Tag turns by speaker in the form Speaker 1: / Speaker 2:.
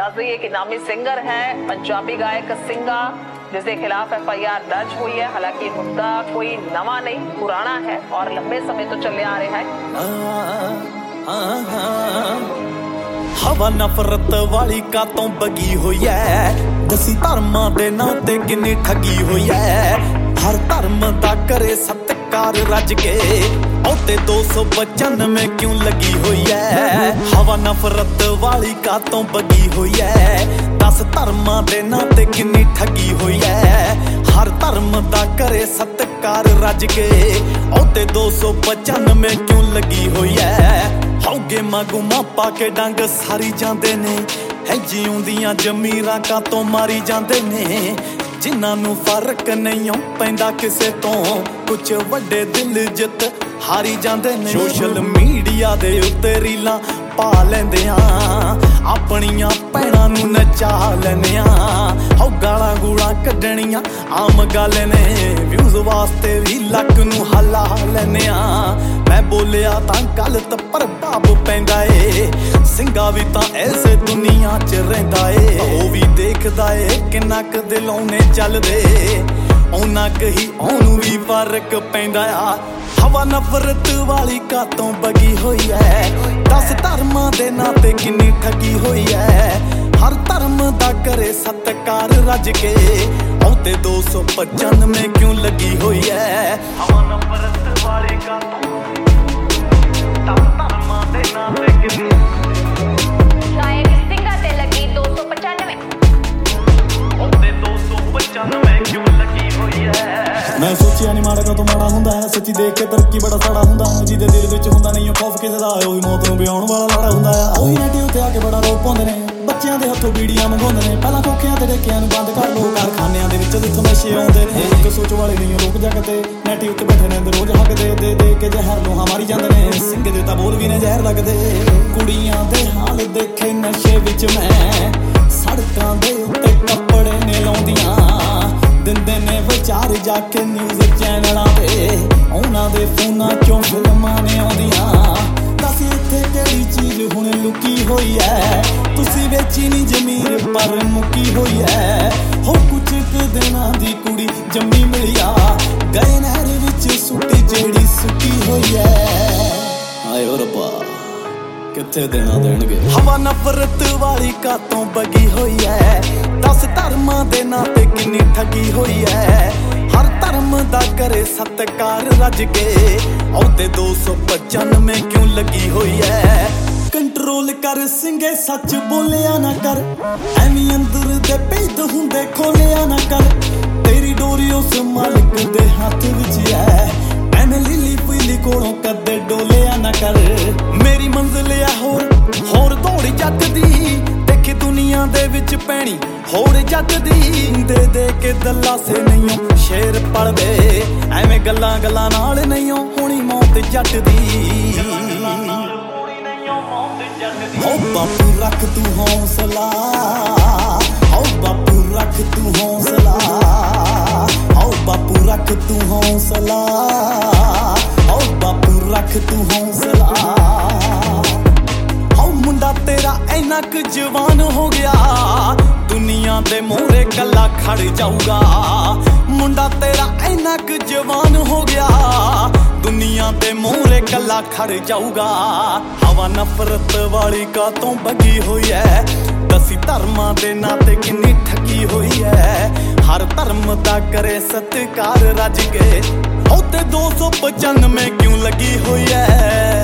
Speaker 1: दस दईए कि नामी सिंगर है पंजाबी गायक सिंगा जिसके खिलाफ FIR दर्ज हुई है। हालांकि मुद्दा कोई नवा नहीं पुराना है और लंबे समय तो चले आ रहा है।
Speaker 2: हवा नफरत वाली कातों बगी हुई है, दसी धर्मां दे नां ते किन्नी ठगी हुई है। हर धर्म दा करे सत्कार रज के औते 295 क्यों लगी हुई है। हवा नफरत वाली कातों बगी हुई है, 10 धर्मां दे नां ते किन्नी ठगी हुई है। हर धर्म दा करे सत्कार रज के औते 295 क्यों लगी हुई है। हौगे मागूमा पाके डंग सारी जांदे ने, है जिउंदियां जमीरां कातों मारी जांदे ने। जिन्हां नूं फर्क नहीं पैंदा किसे तो, कुछ वड्डे दिल जित हारी जांदे ने। सोशल मीडिया दे उत्ते रीलां पा लैंदे आ, अपनियां भैणां नूं नचा लैंदे आ। हौ गालां गूलां कड्डणियां आम गल ने, व्यूज वास्ते भी लक नूं हला लैंदे आ। मैं बोलिया तां गलत प्रभाव पैंदा ए, सिंगा भी तां ऐसे दुनिया च रहिंदा ए। ओ भी देखदा ए किन्ना क दिलों ने चलदे, उन्ना क ही ओनू भी फर्क पैंदा आ। हवा नफरत वाली कातों बगी हुई है, 10 धर्मां दे नां ते किन्नी ठगी हुई है। हर धर्म दा करे सत्कार रज के औते 295 क्यों लगी हुई है। हवा नफरत वाली कातों 10 धर्मां दे नां ते किन्नी
Speaker 3: शायद सिंगा ते लगी 295
Speaker 2: औते 295 क्यों लगी हुई है। मैं सोचिया नहीं माड़ा तो माड़ा हुंदा है, सच्ची देख के तरक्की बड़ा साड़ा हुंदा है। जिहदे दिल विच हुंदा नहीं खौफ किसे दा, ओही मौत नूं बियाउण वाला लाड़ा हुंदा है। ओही नैटी उत्ते आके बड़ा रोक पाउंदे ने, बच्चियां दे हत्थों बीड़ियां मंगाउंदे ने। पहलां खोखियां ते डेकियां नूं बंद कर लो, कारखानियां दे विच जित्थों नशे आउंदे ने। इक सोच वाले नहीं लोक जगते, नैटी उत्ते बैठे रहिंदे रोज हकदे, दे दे के जहर लोहा मारी जांदे ने। सिंह दे तां बोल भी ने जहर लगदे। कुड़ियां दे हाल देखे नशे विच मैं, सड़कां दे उत्ते कपड़े ने लाउंदियां, दिंदे ने विचार जाके न्यूज़ चैनलां ते, उन्हां दे फोनां चों फिल्मां ने आउंदियां। दस इत्थे किहड़ी चीज़ हुण लुकी होई है, तुसीं वेची नी जमीर पर मुकी होई है। हो कुछ क दिनां दी कुड़ी जम्मी मिलिया, गए नहर विच सुट्टी जेड़ी सुकी होई है। हाय ओ रब्बा कित्थे देना देणगे। हवा नफरत वाली कातों बगी हुई है, 10 धर्मां दे नां ते किन्नी ठगी हुई है। हर धर्म दा करे सत्कार रज के औते 295 क्यों लगी हुई है। कंट्रोल कर सिंगे सच बोलिया ना कर, एवी अंदर दे भेद हुंदे खोलिया ना कर। तेरी डोरी उस मालिक दे हाथ विच है, एवें लीली पीली कोलों कदे डोलिया ना कर। मेरी मंजिल है होर दौड़ जट दी, देखी दुनिया दे विच पैनी होर जट दी। दे दे के दल्ला से नहीं शेर पलदे, एवें गल्लां गल्लां नाल नहीं होनी मौत जट दी। ओ बापू रख तू हौसला, ओ बापू रख तू हौसला, ओ बापू रख तू हौसला, ओ बापू रख तू हौसला। ओ मुंडा तेरा इन्ना क जवान हो गया, दुनिया दे मोहरे कला खड़ जाऊगा। मुंडा तेरा इन्ना क जवान हो गया, दुनिया दे मोहरे कला खड़ जाऊगा। हवा नफरत वाली कातों बगी हुई है, 10 धर्मां दे नां ते किन्नी ठगी हुई है। हर धर्म दा करे सत्कार रज के औते 295 क्यों लगी हुई है।